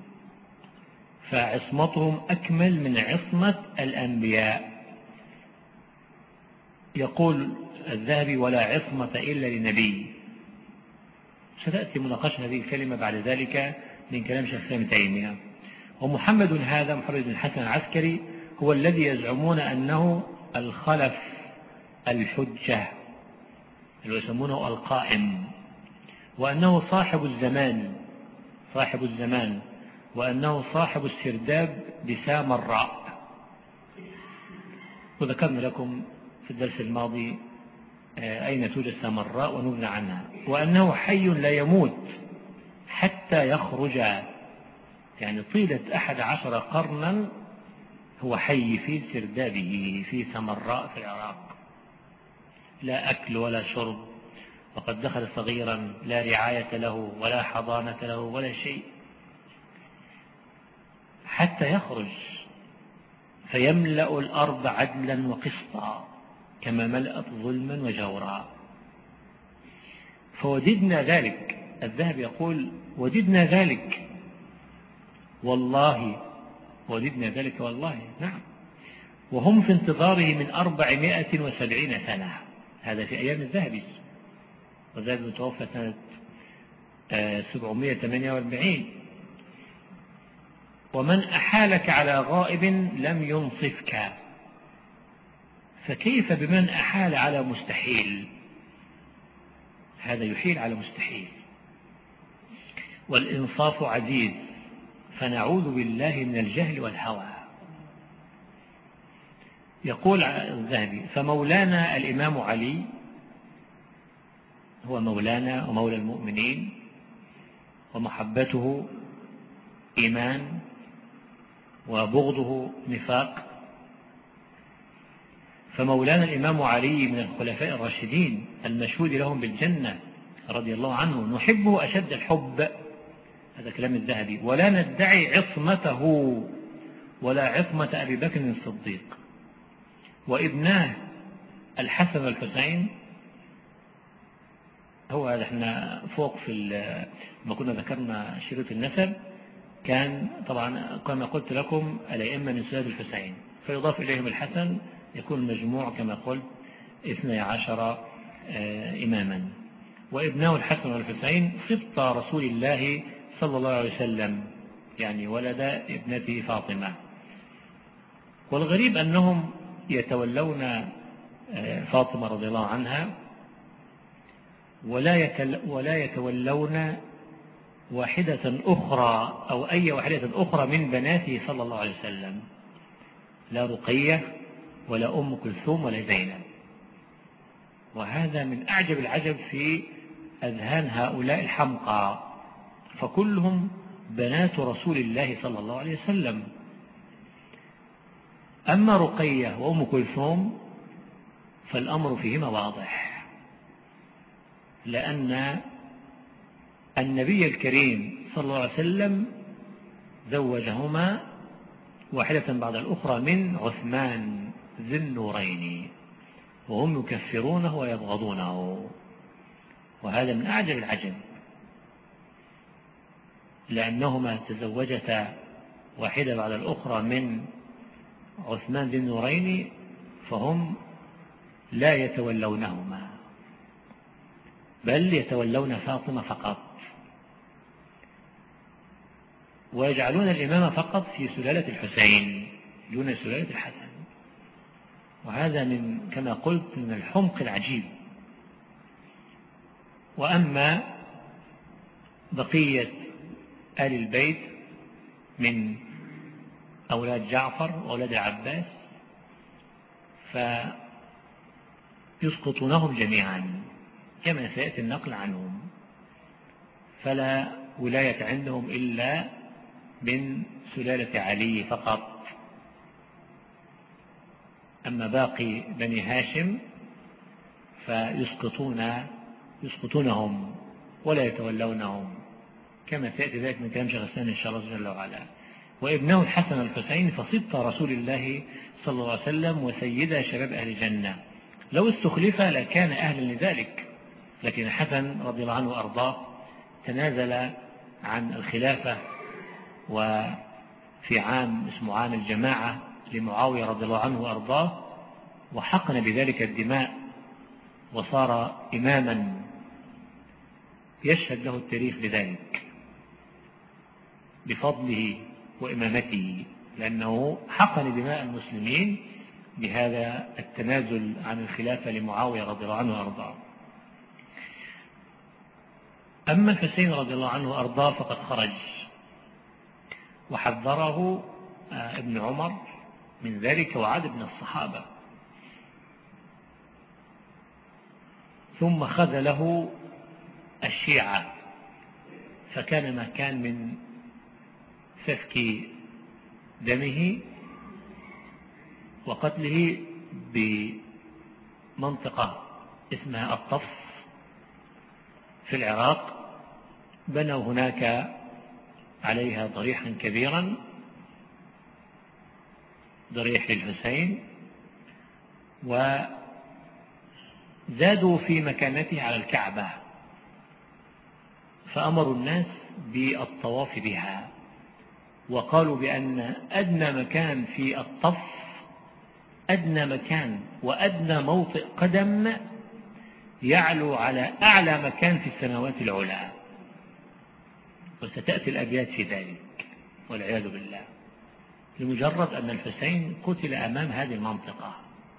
فعصمتهم أكمل من عصمة الأنبياء. يقول الذهبي: ولا عصمة إلا لنبي. ستأتي مناقشة هذه الكلمة بعد ذلك من كلام شيخ الإسلام ابن تيمية. ومحمد هذا محمد بن الحسن العسكري هو الذي يزعمون أنه الخلف الحجة، اللي يسمونه القائم، وأنه صاحب الزمان صاحب الزمان وأنه صاحب السرداب بسامراء. وذكرنا لكم في الدرس الماضي أين توجد سامراء ونبنى عنها، وأنه حي لا يموت حتى يخرج، يعني طيلة أحد عشر قرنا هو حي في سردابه في سامراء في العراق، لا أكل ولا شرب، وقد دخل صغيرا لا رعاية له ولا حضانة له ولا شيء، حتى يخرج فيملأ الأرض عدلا وقسطا كما ملأت ظلما وجورا. فوددنا ذلك. الذهب يقول: وددنا ذلك والله، وددنا ذلك والله. نعم. وهم في انتظاره من أربعمائة وسبعين سنة. هذا في أيام الذهبي، والذهبي متوفى سنة سبعمائة وثمانية وأربعين. ومن أحالك على غائب لم ينصفك، فكيف بمن أحال على مستحيل؟ هذا يحيل على مستحيل. والإنصاف عزيز، فنعوذ بالله من الجهل والهوى. يقول الذهبي: فمولانا الإمام علي هو مولانا ومولى المؤمنين، ومحبته إيمان وبغضه نفاق. فمولانا الإمام علي من الخلفاء الراشدين المشهود لهم بالجنة رضي الله عنه، نحبه أشد الحب. هذا كلام الذهبي. ولا ندعي عصمته ولا عصمة أبي بكر الصديق. وابناه الحسن والحسين، هو هذا احنا فوق في ما كنا ذكرنا شريط النسب، كان طبعا كما قلت لكم الأئمة من سلالة الحسين، فيضاف إليهم الحسن، يكون المجموع كما قلت اثني عشر إماما. وابناه الحسن والحسين سبط رسول الله صلى الله عليه وسلم، يعني ولد ابنته فاطمة. والغريب أنهم يتولون فاطمة رضي الله عنها ولا يتولون واحدة أخرى أو أي واحدة أخرى من بناته صلى الله عليه وسلم، لا رقية ولا أم كلثوم ولا زينب. وهذا من أعجب العجب في أذهان هؤلاء الحمقى، فكلهم بنات رسول الله صلى الله عليه وسلم. أما رقية وأم كلثوم فالأمر فيهما واضح، لأن النبي الكريم صلى الله عليه وسلم زوجهما واحدة بعد الأخرى من عثمان ذي النورين، وهم يكفرونه ويبغضونه. وهذا من أعجب العجب، لأنهما تزوجتا واحدة بعد الأخرى من عثمان ذي النورين، فهم لا يتولونهما، بل يتولون فاطمة فقط، ويجعلون الإمامة فقط في سلالة الحسين دون سلالة الحسن. وهذا من كما قلت من الحمق العجيب. وأما بقية آل البيت من أولاد جعفر وأولاد العباس فيسقطونهم جميعا كما سيأتي النقل عنهم، فلا ولاية عندهم إلا من سلالة علي فقط. أما باقي بني هاشم فيسقطون يسقطونهم ولا يتولونهم كما سيأتي ذلك من كلام شيخ الإسلام إن شاء الله جل وعلا. وابنه الحسن والحسين فصبط رسول الله صلى الله عليه وسلم وسيدا شباب أهل الجنة، لو استخلف لكان أهلا لذلك، لكن الحسن رضي الله عنه وأرضاه تنازل عن الخلافة، وفي عام اسمه عام الجماعة لمعاوية رضي الله عنه وأرضاه، وحقن بذلك الدماء، وصار إماما يشهد له التاريخ بذلك بفضله وإمامته، لأنه حقن دماء المسلمين بهذا التنازل عن الخلافة لمعاوية رضي الله عنه وأرضاه. أما الحسين رضي الله عنه وأرضاه فقد خرج، وحذره ابن عمر من ذلك وعدد من الصحابة، ثم خذله الشيعة، فكان ما كان من سفك دمه وقتله بمنطقة اسمها الطف في العراق، بنوا هناك عليها ضريحا كبيرا، ضريح للحسين، وزادوا في مكانته على الكعبة، فأمروا الناس بالطواف بها، وقالوا بأن أدنى مكان في الطف، أدنى مكان وأدنى موطئ قدم يعلو على أعلى مكان في السماوات العلى، وستأتي الأبيات في ذلك والعياذ بالله، لمجرد أن الحسين قتل أمام هذه المنطقة.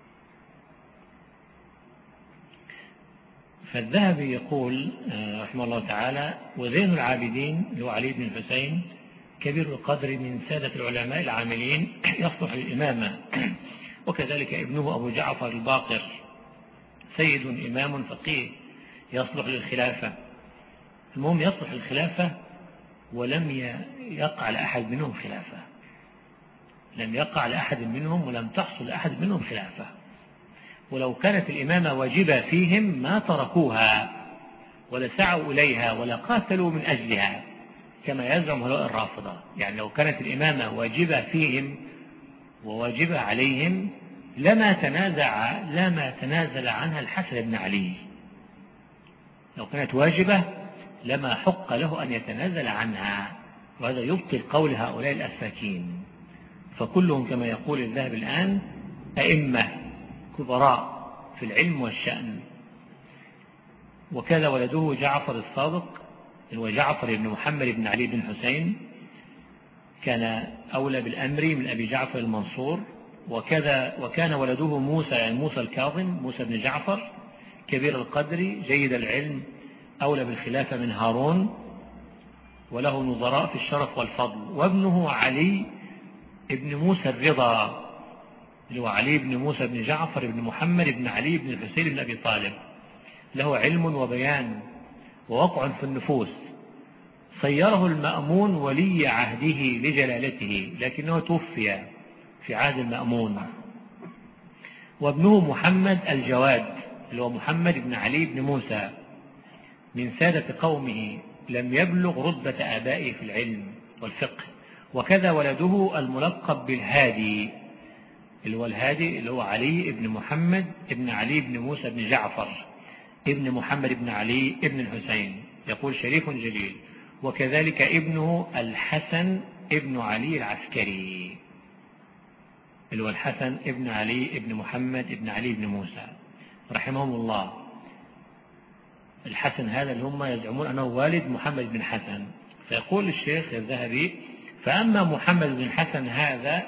فالذهبي يقول رحمه الله تعالى: وزين العابدين اللي هو علي بن الحسين كبير القدر من سادة العلماء العاملين يصلح للإمامة، وكذلك ابنه أبو جعفر الباقر سيد إمام فقيه يصلح للخلافة. المهم يصلح للخلافة، ولم يقع لأحد منهم خلافة، لم يقع لأحد منهم ولم تحصل لأحد منهم خلافة، ولو كانت الإمامة واجبة فيهم ما تركوها ولا سعوا إليها ولا قاتلوا من أجلها كما يزعم هؤلاء الرافضة. يعني لو كانت الإمامة واجبة فيهم وواجبة عليهم لما تنازع لما تنازل عنها الحسن بن علي، لو كانت واجبة لما حق له أن يتنازل عنها، وهذا يبطل قول هؤلاء الأساكين. فكلهم كما يقول الذهب الآن أئمة كبراء في العلم والشأن. وكذا ولده جعفر الصادق هو جعفر بن محمد بن علي بن حسين، كان أولى بالأمر من أبي جعفر المنصور. وكذا وكان ولده موسى يعني موسى الكاظم موسى بن جعفر كبير القدر جيد العلم أولى بالخلافة من هارون، وله نظراء في الشرف والفضل. وابنه علي ابن موسى الرضا اللي هو علي بن موسى بن جعفر بن محمد بن علي بن الحسين بن أبي طالب، له علم وبيان ووقع في النفوس، صيره المأمون ولي عهده لجلالته، لكنه توفي في عهد المأمون. وابنه محمد الجواد اللي هو محمد بن علي بن موسى من سادة قومه، لم يبلغ رتبة آبائه في العلم والفقه. وكذا ولده الملقب بالهادي اللي هو الهادي اللي هو علي بن محمد بن علي بن موسى بن جعفر ابن محمد بن علي ابن الحسين، يقول شريف جليل. وكذلك ابنه الحسن ابن علي العسكري اللي هو الحسن ابن علي ابن محمد ابن علي بن موسى رحمهم الله. الحسن هذا اللي هم يزعمون أنه والد محمد بن حسن. فيقول الشيخ الذهبي: فأما محمد بن حسن هذا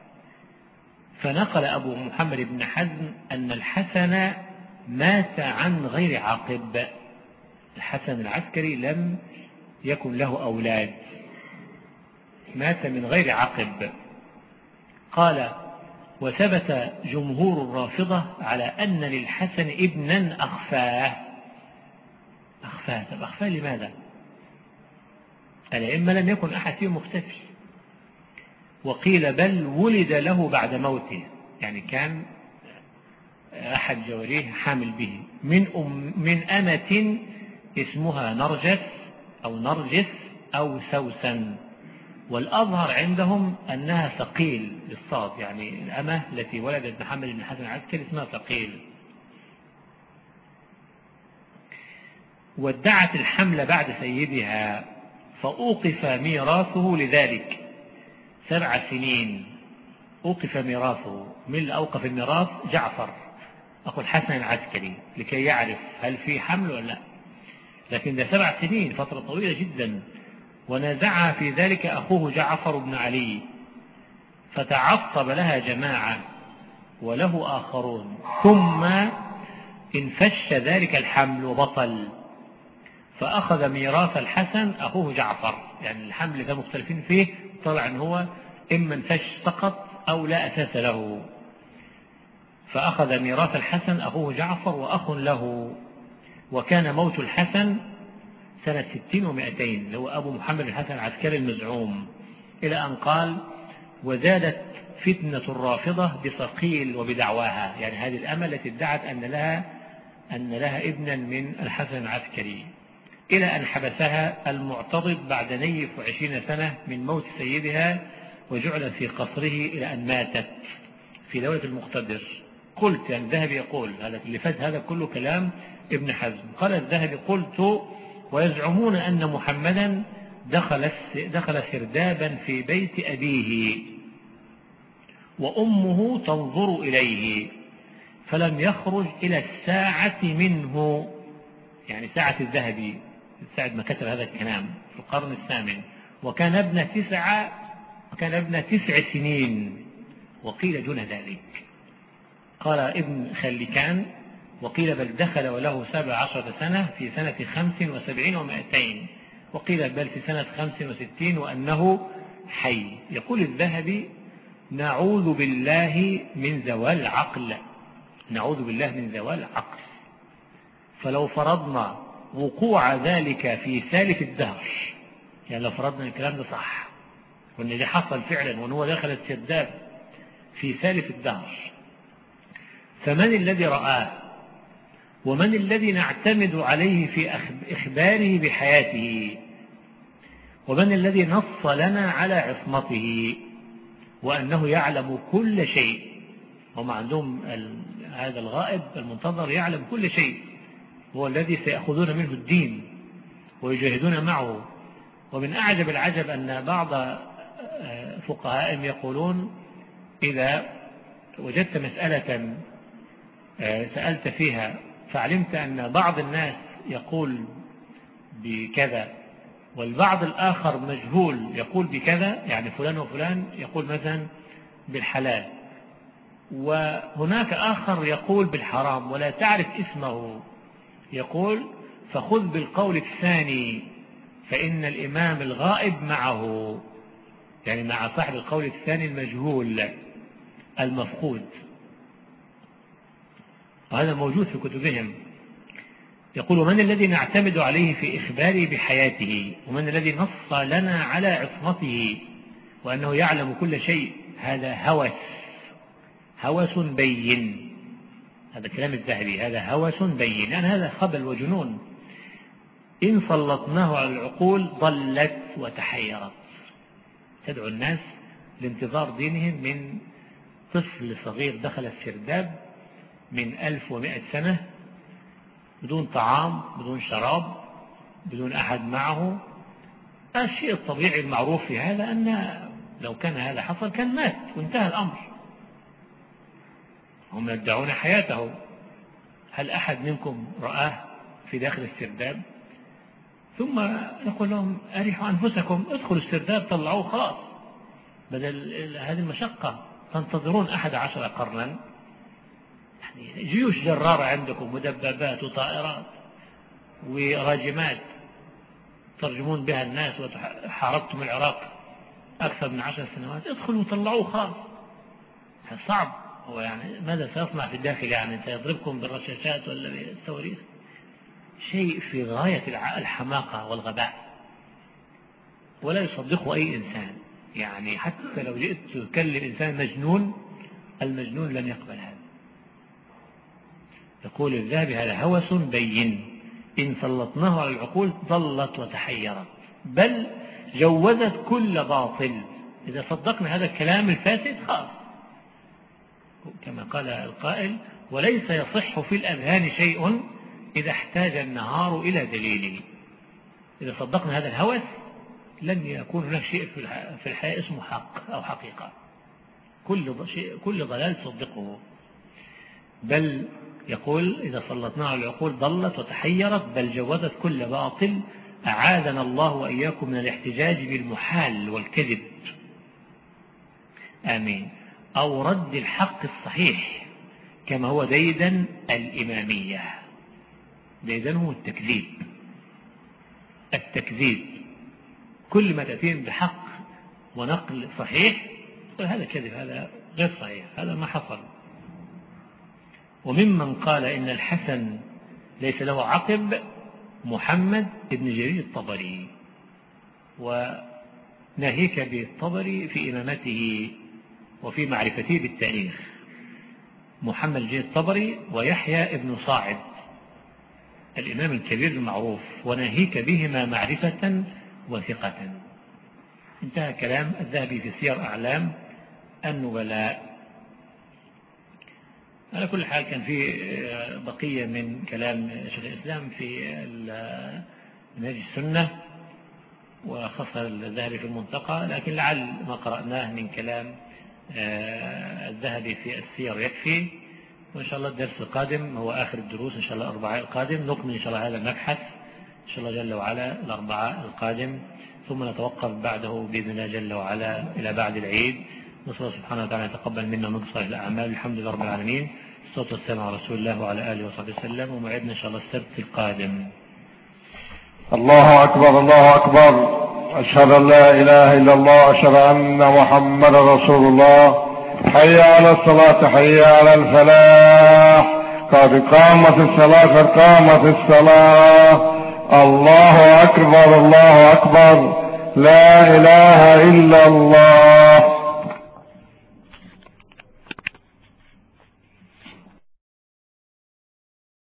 فنقل أبو محمد بن حزم أن الحسن مات عن غير عقب. الحسن العسكري لم يكن له أولاد، مات من غير عقب. قال: وثبت جمهور الرافضة على أن للحسن ابنا أخفاه. أخفاه طب أخفاه لماذا؟ الأئمة لم يكن أحد فيهم مختفي. وقيل بل ولد له بعد موته، يعني كان أحد جواريه حامل به من أم من أمة اسمها نرجس أو نرجس أو سوسن. والأظهر عندهم أنها ثقيل بالصاد، يعني الأمة التي ولدت محمد بن حسن العسكري اسمها ثقيل. وادعت الحمل بعد سيدها فأوقف ميراثه لذلك سبع سنين. أوقف ميراثه، من اللي أوقف الميراث؟ جعفر أخو الحسن العسكري، لكي يعرف هل في حمل ولا لا. لكن ده سبع سنين، فترة طويلة جدا. ونازعها في ذلك أخوه جعفر بن علي، فتعصب لها جماعة وله آخرون، ثم انفش ذلك الحمل وبطل، فأخذ ميراث الحسن أخوه جعفر. يعني الحمل اللي كانوا مختلفين فيه طلع أن هو إما انفش فقط أو لا أساس له. فأخذ ميراث الحسن أخوه جعفر وأخ له. وكان موت الحسن سنة ستين ومائتين، اللي هو أبو محمد الحسن العسكري المزعوم، إلى أن قال: وزادت فتنة الرافضة بصقيل وبدعواها. يعني هذه الأمة التي ادعت أن لها أن لها ابنا من الحسن العسكري، إلى أن حبسها المعتضد بعد نيف وعشرين سنة من موت سيدها، وجعل في قصره إلى أن ماتت في دولة المقتدر. قلت، يعني الذهبي يقول، هذا اللي فات هذا كله كلام ابن حزم. قال الذهبي: قلت: ويزعمون أن محمدا دخل دخل سردابا في بيت أبيه وأمه تنظر إليه فلم يخرج إلى الساعة منه. يعني ساعة الذهبي ساعة ما كتب هذا الكلام في القرن الثامن، وكان ابن تسع وكان ابن تسع سنين، وقيل دون ذلك. قال ابن خلكان: وقيل بل دخل وله سبع عشرة سنة في سنة خمس وسبعين ومائتين، وقيل بل في سنة خمس وستين وأنه حي. يقول الذهبي: نعوذ بالله من زوال العقل، نعوذ بالله من زوال العقل. فلو فرضنا وقوع ذلك في سالف الدهر، يعني لو فرضنا الكلام ده صح وأن ده حصل فعلا وأن هو دخل السرداب في سالف الدهر، فمن الذي رآه؟ ومن الذي نعتمد عليه في إخباره بحياته؟ ومن الذي نص لنا على عصمته وأنه يعلم كل شيء؟ هم عندهم هذا الغائب المنتظر يعلم كل شيء، هو الذي سيأخذون منه الدين ويجاهدون معه. ومن أعجب العجب أن بعض فقهائهم يقولون: إذا وجدت مسألة سألت فيها فعلمت أن بعض الناس يقول بكذا والبعض الآخر مجهول يقول بكذا، يعني فلان وفلان يقول مثلا بالحلال وهناك آخر يقول بالحرام ولا تعرف اسمه، يقول: فخذ بالقول الثاني فإن الإمام الغائب معه، يعني مع صاحب القول الثاني المجهول المفقود. وهذا موجود في كتبهم. يقول: ومن الذي نعتمد عليه في إخباره بحياته؟ ومن الذي نص لنا على عصمته وأنه يعلم كل شيء؟ هذا هوس، هوس بين. هذا كلام الذهبي، هذا هوس بين، يعني هذا خبل وجنون. إن سلطناه على العقول ضلت وتحيرت. تدعو الناس لانتظار دينهم من طفل صغير دخل السرداب من ألف ومائة سنة بدون طعام بدون شراب بدون أحد معه. الشيء الطبيعي المعروف في هذا أن لو كان هذا حصل كان مات وانتهى الأمر. هم يدعون حياته. هل أحد منكم رآه في داخل السرداب؟ ثم نقول لهم: أريحوا أنفسكم، ادخلوا السرداب طلعوه خلاص، بدل هذه المشقة تنتظرون أحد عشر قرنا. يعني جيوش جرارة عندكم، مدببات وطائرات وراجمات ترجمون بها الناس، وحاربتم العراق أكثر من عشر سنوات، ادخلوا طلعوه خلاص. صعب. هو يعني ماذا سيصنع في الداخل؟ يعني سيضربكم بالرشاشات ولا بالصواريخ؟ شيء في غاية الحماقة والغباء، ولا يصدقه أي إنسان. يعني حتى لو جئت تكلم إنسان مجنون، المجنون لن يقبل هذا. يقول الذهبي: هذا هوس بين، إن سلطناه على العقول ضلت وتحيرت، بل جوزت كل باطل. إذا صدقنا هذا الكلام الفاسد خلاص، كما قال القائل: وليس يصح في الأذهان شيء إذا احتاج النهار إلى دليل. إذا صدقنا هذا الهوس لن يكون هناك شيء في الحياة اسمه حق أو حقيقة. كل شيء كل ضلال تصدقه. بل يقول إذا سلطنا على العقول ضلت وتحيرت بل جودت كل باطل، أعاذنا الله وإياكم من الاحتجاج بالمحال والكذب، آمين، أو رد الحق الصحيح كما هو ديدن الإمامية. ديدنه التكذيب، التكذيب كل ما تأتين بحق ونقل صحيح هذا كذب، هذا غير صحيح، هذا ما حصل. وممن قال إن الحسن ليس له عقب محمد بن جرير الطبري، وناهيك بالطبري في إمامته وفي معرفته بالتاريخ، محمد جرير الطبري ويحيى ابن صاعد الإمام الكبير المعروف، وناهيك بهما معرفة وثقة. انتهى كلام الذهبي في سير أعلام النبلاء. على كل حال كان في بقية من كلام شيخ الإسلام في منهج السنة وخاصة الذهبي في المنتقى، لكن لعل ما قرأناه من كلام الذهبي في السير يكفي. وإن شاء الله الدرس القادم هو آخر الدروس إن شاء الله الأربعاء القادم، نكمل إن شاء الله هذا المبحث إن شاء الله جل وعلا الأربعاء القادم، ثم نتوقف بعده بإذن الله جل وعلا إلى بعد العيد. نسأل الله سبحانه وتعالى يتقبل منا ومنكم صالح الأعمال. الحمد لله رب العالمين، الصلاة والسلام على رسول الله وعلى آله وصحبه وسلم، وموعدنا إن شاء الله السبت القادم. الله أكبر الله أكبر، أشهد أن لا إله إلا الله، أشهد أن محمد رسول الله. حي على الصلاة، حي على الفلاح، قد قامت الصلاة، قد قامت الصلاة. الله أكبر الله أكبر، لا إله إلا الله.